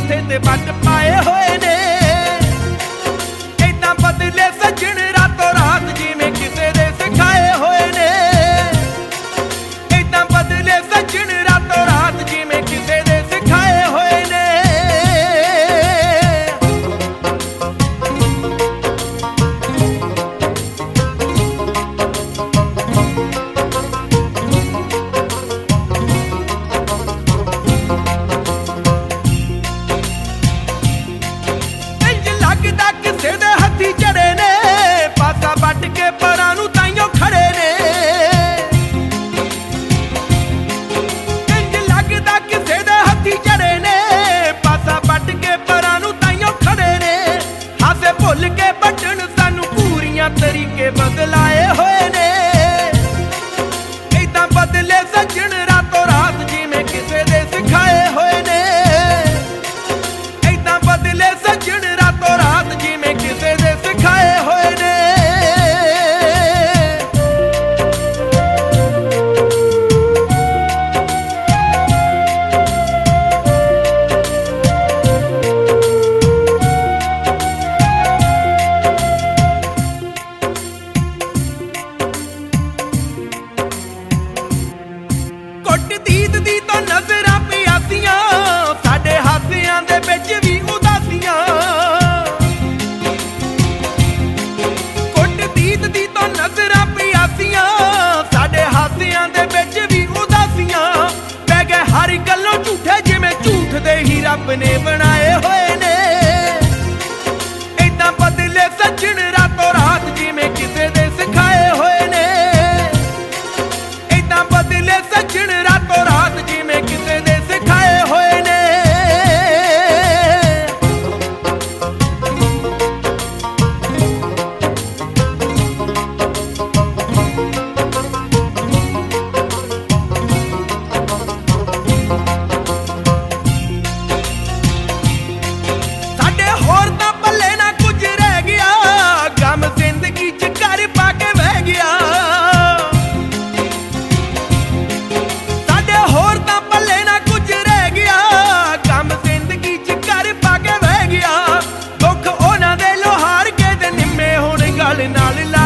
ਮੱਥੇ ਤੇ ਵੱਟ ਪਾਏ ਹੋਏ ਨੇ। ਏਦਾਂ ਬਦਲੇ ਸੱਜਣ ਰਾਤੋਂ ਰਾਤ ਜਿਵੇਂ ਕਿਸੇ ਦੇ ਸਿਖਾਏ ਹੋਏ ਨੇ। ਏਦਾਂ ਬਦਲੇ ਸੱਜਣ ਰਾਤੋਂ ਰਾਤ ਜਿਵੇਂ ਕਿਸੇ ਦੇ ਸਿਖਾਏ ਹੋਏ ਨੇ। ਲੱਗਦਾ ਕਿਸੇ ਦੇ ਹੱਥੀ ਚੜੇ ਨੇ, ਪਾਸਾ ਵੱਟ ਕੇ ਪਰਾਂ ਨੂੰ ਤਾਈਓ ਖੜੇ ਨੇ। ਇੰਜ ਲੱਗਦਾ ਕਿਸੇ ਦੇ ਹੱਥੀ ਚੜੇ ਨੇ, ਪਾਸਾ ਵੱਟ ਕੇ ਪਰਾਂ ਨੂੰ ਤਾਈਓ ਖੜੇ ਨੇ। ਹਾਸੇ ਭੁੱਲ ਕੇ ਵੱਢਣ ਸਾਨੂੰ ਪੂਰੀਆਂ ਤਰੀਕੇ ਬਦਲਾਏ ਹੋਏ ਨੇ। ਏਦਾਂ ਬਦਲੇ ਸੱਜਣ ਰਾਤੋਂ ਰਾਤ ਜਿਵੇਂ ਕਿਸੇ ਦੇ ਸਿਖਾਏ ਹੋਏ ਨੇ। ਏਦਾਂ ਬਦਲੇ ਸੱਜਣ ਰਾਤੋਂ ਰਾਤ ਜਿਵੇਂ ਕਿਸੇ ਦੇ ਸਿਖਾਏ ਹੋਏ ਨੇ। ਕੁੱਟ ਦੀਦ ਦੀ ਤਾਂ ਨਜ਼ਰਾਂ ਪਿਆਸੀਆਂ, ਸਾਡੇ ਹਾਸਿਆਂ ਦੇ ਵਿੱਚ ਵੀ ਉਦਾਸੀਆਂ। ਕੁੱਟ ਦੀਦ ਦੀ ਤਾਂ ਨਜ਼ਰਾਂ ਪਿਆਸੀਆਂ, ਸਾਡੇ ਹਾਸਿਆਂ ਦੇ ਵਿੱਚ ਵੀ ਉਦਾਸੀਆਂ। ਪੈ ਗਏ ਹਰ ਗੱਲੋਂ ਝੂਠੇ ਜਿਵੇਂ ਝੂਠ ਦੇ ਹੀ ਰੱਬ ਨੇ ਬਣਾਏ ਹੋਏ ਨੇ। ਏਦਾਂ ਬਦਲੇ ਸੱਜਣ ਰਾਤੋਂ ਰਾਤ ਜਿਵੇਂ ਕਿਸੇ ਦੇ ਸਿਖਾਏ ਹੋਏ ਨੇ। ਏਦਾਂ ਬਦਲੇ ਸੱਜਣ ਰਾਤੋਂ ਰਾਤ ਜਿਵੇਂ ਕਿਸੇ ਦੇ ਸਿਖਾਏ ਹੋਏ ਨੇ। ਸਾਡੇ ਹੋਰ ਤਾਂ ਪੱਲੇ ਨਾ ਕੁਝ ਰਹਿ ਗਿਆ, ਗਮ ਜ਼ਿੰਦਗੀ 'ਚ ਘਰ ਪਾ ਕੇ ਵਹਿ ਗਿਆ। ਸਾਡੇ ਹੋਰ ਤਾਂ ਪੱਲੇ ਨਾ ਕੁਝ ਰਹਿ ਗਿਆ, ਗਮ ਜ਼ਿੰਦਗੀ 'ਚ ਘਰ ਪਾ ਕੇ ਵਹਿ ਗਿਆ। ਦੁੱਖ ਉਹਨਾਂ ਦੇ ਲੋਹਾਰ ਕੇ ਤੇ ਨਿੰਮੇ ਹੁਣ ਗਲ ਨਾਲ